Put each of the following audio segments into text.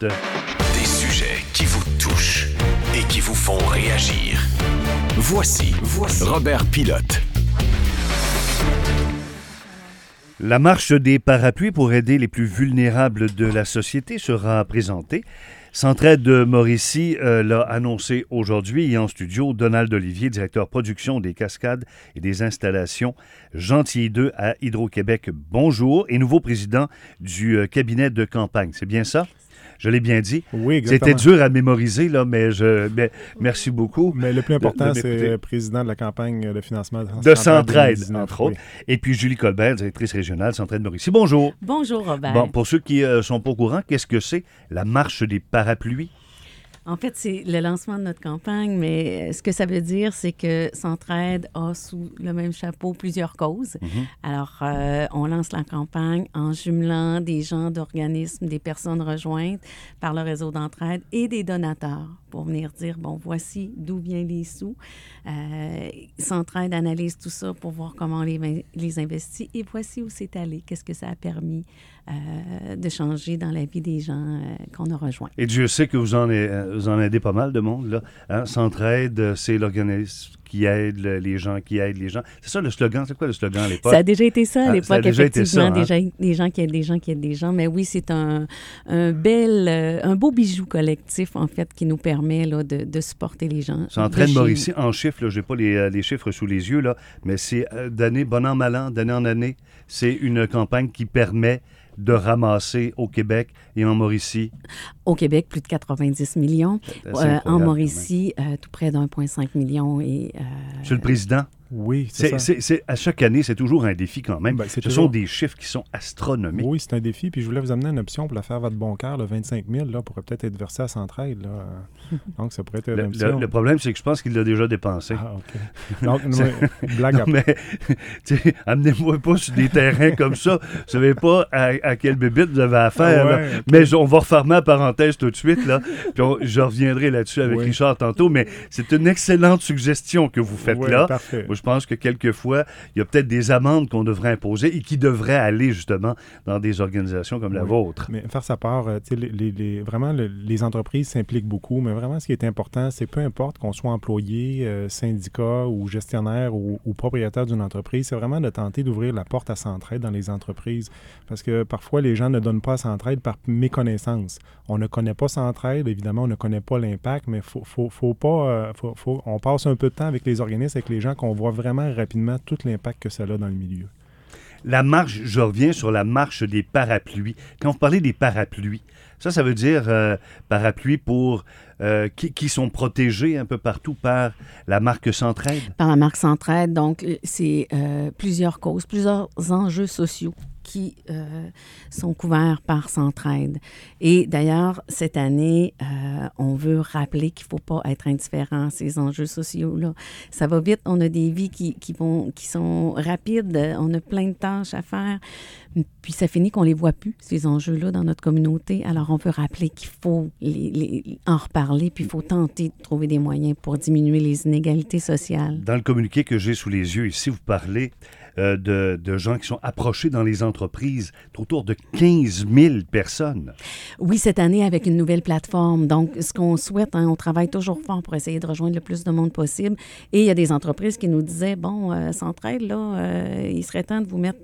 Des sujets qui vous touchent et qui vous font réagir. Voici Robert Pilote. La marche des parapluies pour aider les plus vulnérables de la société sera présentée. Centraide de Mauricie l'a annoncé aujourd'hui et en studio, Donald Olivier, directeur production des cascades et des installations Gentilly 2 à Hydro-Québec. Bonjour et nouveau président du cabinet de campagne. C'est bien ça? Je l'ai bien dit. Oui, exactement. C'était dur à mémoriser, là, mais merci beaucoup. Mais le plus important, c'est président de la campagne de financement de Centraide, entre autres. Oui. Et puis Julie Colbert, directrice régionale Centraide Mauricie. Bonjour. Bonjour, Robert. Bon, pour ceux qui ne sont pas au courant, qu'est-ce que c'est la marche des parapluies? En fait, c'est le lancement de notre campagne, mais ce que ça veut dire, c'est que Centraide a sous le même chapeau plusieurs causes. Alors, on lance la campagne en jumelant des gens d'organismes, des personnes rejointes par le réseau d'entraide et des donateurs pour venir dire, bon, voici d'où viennent les sous. Centraide analyse tout ça pour voir comment on les investit et voici où c'est allé, qu'est-ce que ça a permis de changer dans la vie des gens qu'on a rejoints. Et Dieu sait que vous en aidez pas mal de monde, là. Hein? Centraide, c'est l'organisme qui aide les gens qui aident les gens. C'est ça le slogan? C'est quoi le slogan à l'époque? Ça a déjà été ça à l'époque, effectivement. Ça, hein? Des gens qui aident des gens qui aident des gens. Mais oui, c'est un beau bijou collectif, en fait, qui nous permet là, de supporter les gens. Centraide Mauricie, en chiffres, je n'ai pas les chiffres sous les yeux, là, mais c'est d'année, bon an, mal an, d'année en année, c'est une campagne qui permet de ramasser au Québec et en Mauricie? Au Québec, plus de 90 millions. En Mauricie, tout près d'1,5 million. Monsieur le Président? Oui, c'est ça. À chaque année, c'est toujours un défi quand même. Ce sont des chiffres qui sont astronomiques. Oui, c'est un défi. Puis je voulais vous amener une option pour la faire votre bon cœur. Le 25 000 là, pourrait peut-être être versé à Centraide. Là. Donc, ça pourrait être une option. Le problème, c'est que je pense qu'il l'a déjà dépensé. Ah, OK. Donc, blague mais amenez-moi pas sur des terrains comme ça. Vous ne savez pas à quelle bébite vous avez affaire. Ouais, okay. Mais on va refermer la parenthèse tout de suite. Là, puis je reviendrai là-dessus avec Richard tantôt. Mais c'est une excellente suggestion que vous faites là. Parfait. Moi, je pense que quelquefois, il y a peut-être des amendes qu'on devrait imposer et qui devraient aller justement dans des organisations comme la vôtre. Mais faire sa part, vraiment, les entreprises s'impliquent beaucoup, mais vraiment, ce qui est important, c'est peu importe qu'on soit employé, syndicat ou gestionnaire ou propriétaire d'une entreprise, c'est vraiment de tenter d'ouvrir la porte à Centraide dans les entreprises. Parce que parfois, les gens ne donnent pas à Centraide par méconnaissance. On ne connaît pas Centraide, évidemment, on ne connaît pas l'impact, mais on passe un peu de temps avec les organismes, avec les gens qu'on voit vraiment rapidement tout l'impact que ça a dans le milieu. La marche, je reviens sur la marche des parapluies. Quand vous parlez des parapluies, ça veut dire parapluies pour qui sont protégés un peu partout par la marque Centraide? Par la marque Centraide, donc c'est plusieurs causes, plusieurs enjeux sociaux qui sont couverts par Centraide. Et d'ailleurs, cette année, on veut rappeler qu'il ne faut pas être indifférent à ces enjeux sociaux-là. Ça va vite, on a des vies qui sont rapides, on a plein de tâches à faire, puis ça finit qu'on ne les voit plus, ces enjeux-là, dans notre communauté. Alors, on veut rappeler qu'il faut en reparler, puis il faut tenter de trouver des moyens pour diminuer les inégalités sociales. Dans le communiqué que j'ai sous les yeux ici, vous parlez de gens qui sont approchés dans les entreprises, autour de 15 000 personnes. Oui, cette année, avec une nouvelle plateforme. Donc, ce qu'on souhaite, on travaille toujours fort pour essayer de rejoindre le plus de monde possible. Et il y a des entreprises qui nous disaient, bon, Centraide, là, il serait temps de vous mettre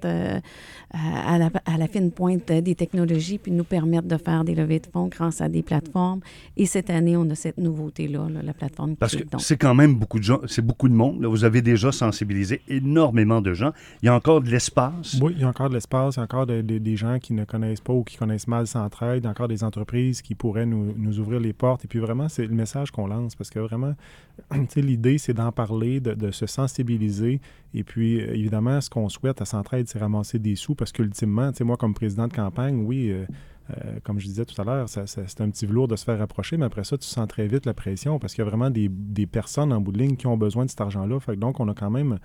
à la fine pointe des technologies puis de nous permettre de faire des levées de fonds grâce à des plateformes. Et cette année, on a cette nouveauté-là, la plateforme. Parce que c'est quand même beaucoup de gens, c'est beaucoup de monde. Là. Vous avez déjà sensibilisé énormément de gens. Il y a encore de l'espace. Oui, il y a encore de l'espace. Il y a encore des gens qui ne connaissent pas ou qui connaissent mal Centraide. Il y a encore des entreprises qui pourraient nous ouvrir les portes. Et puis vraiment, c'est le message qu'on lance parce que vraiment, l'idée, c'est d'en parler, de se sensibiliser. Et puis, évidemment, ce qu'on souhaite à Centraide, c'est ramasser des sous parce qu'ultimement, moi, comme président de campagne, oui... comme je disais tout à l'heure, c'est un petit velours de se faire approcher, mais après ça, tu sens très vite la pression parce qu'il y a vraiment des personnes en bout de ligne qui ont besoin de cet argent-là. Fait que donc, on a quand même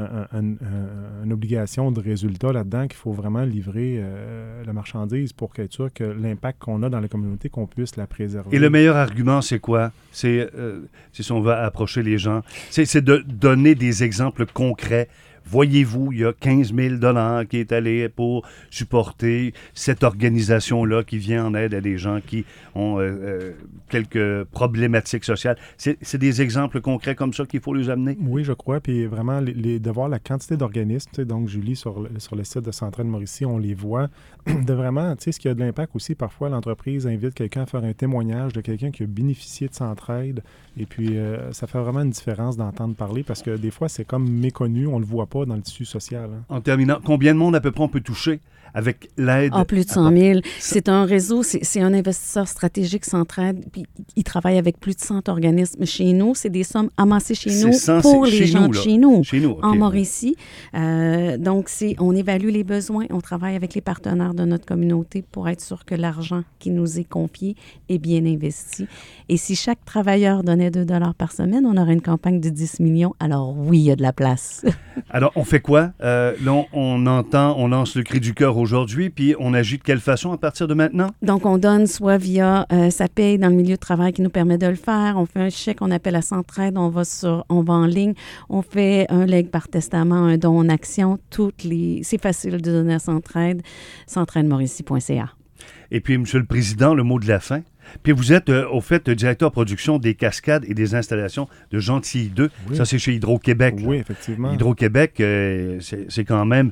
une obligation de résultat là-dedans qu'il faut vraiment livrer la marchandise pour être sûr que l'impact qu'on a dans la communauté, qu'on puisse la préserver. Et le meilleur argument, c'est quoi? C'est si on veut approcher les gens, c'est de donner des exemples concrets. voyez-vous, il y a 15 000 $ qui est allé pour supporter cette organisation-là qui vient en aide à des gens qui ont quelques problématiques sociales. C'est des exemples concrets comme ça qu'il faut les amener? Oui, je crois. Puis vraiment, de voir la quantité d'organismes, donc Julie, sur le site de Centraide Mauricie, on les voit, de vraiment, tu sais, ce qui a de l'impact aussi, parfois, l'entreprise invite quelqu'un à faire un témoignage de quelqu'un qui a bénéficié de Centraide. Et puis, ça fait vraiment une différence d'entendre parler parce que des fois, c'est comme méconnu, on ne le voit pas dans le tissu social. Hein. En terminant, combien de monde à peu près on peut toucher avec l'aide? Plus de 100 000. C'est un réseau, c'est un investisseur stratégique Centraide, puis il travaille avec plus de 100 organismes. Chez nous, c'est des sommes amassées chez nous pour les gens de chez nous, en Mauricie. Donc, on évalue les besoins, on travaille avec les partenaires de notre communauté pour être sûr que l'argent qui nous est confié est bien investi. Et si chaque travailleur donnait 2 $ par semaine, on aurait une campagne de 10 millions. Alors oui, il y a de la place. Alors, on fait quoi? Là, on lance le cri du cœur aujourd'hui, puis on agit de quelle façon à partir de maintenant? Donc, on donne soit via sa paye dans le milieu de travail qui nous permet de le faire. On fait un chèque, on appelle à Centraide, on va en ligne. On fait un legs par testament, un don en action. C'est facile de donner à Centraide, centraidemauricie.ca. Et puis, Monsieur le Président, le mot de la fin. Puis vous êtes, au fait, directeur de production des cascades et des installations de Gentilly 2. Oui. Ça, c'est chez Hydro-Québec. Oui, effectivement. Hydro-Québec, c'est quand même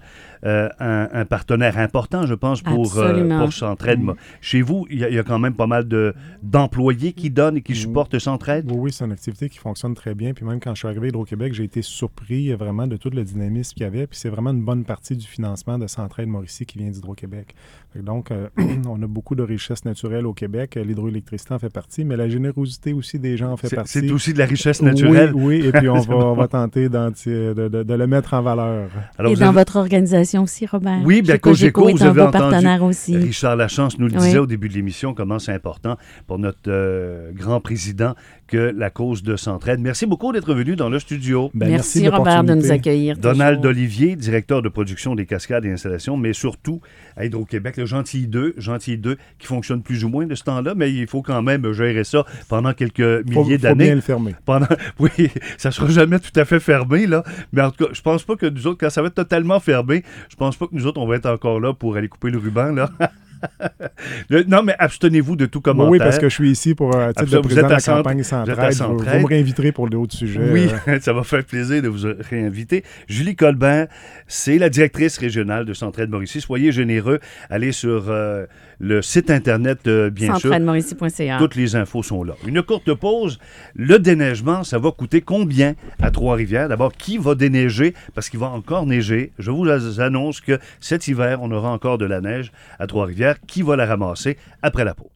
un partenaire important, je pense, pour Centraide. Chez vous, il y a quand même pas mal d'employés qui donnent et qui supportent Centraide. Oui, c'est une activité qui fonctionne très bien. Puis même quand je suis arrivé à Hydro-Québec, j'ai été surpris vraiment de tout le dynamisme qu'il y avait. Puis c'est vraiment une bonne partie du financement de Centraide Mauricie qui vient d'Hydro-Québec. Donc, on a beaucoup de richesses naturelles au Québec. L'hydroélectricité en fait partie, mais la générosité aussi des gens en fait partie. C'est aussi de la richesse naturelle. Oui, et puis on va tenter de le mettre en valeur. Alors, et dans votre organisation aussi, Robert. Oui, bien Cogeco, vous avez entendu partenaire aussi. Richard Lachance nous le disait au début de l'émission, comment c'est important pour notre grand président que la cause de Centraide. Merci beaucoup d'être venu dans le studio. Merci Robert de nous accueillir. Donald Olivier, directeur de production des cascades et installations, mais surtout à Hydro-Québec, le Gentilly 2 qui fonctionne plus ou moins de ce temps-là, mais il faut quand même gérer ça pendant quelques milliers d'années. Faut bien le fermer. Oui, ça ne sera jamais tout à fait fermé, là, mais en tout cas, je pense pas que nous autres, quand ça va être totalement fermé, je pense pas que nous autres, on va être encore là pour aller couper le ruban, là. Non, mais abstenez-vous de tout commentaire. Oui, parce que je suis ici pour titre de président de la campagne Centraide. Vous me réinviterez pour d'autres sujets. Oui, ça va faire plaisir de vous réinviter. Julie Colbert, c'est la directrice régionale de Centraide Mauricie. Soyez généreux. Allez sur le site Internet, bien sûr. centraidemauricie.ca. Toutes les infos sont là. Une courte pause. Le déneigement, ça va coûter combien à Trois-Rivières? D'abord, qui va déneiger? Parce qu'il va encore neiger. Je vous annonce que cet hiver, on aura encore de la neige à Trois-Rivières. Qui va la ramasser après la pause?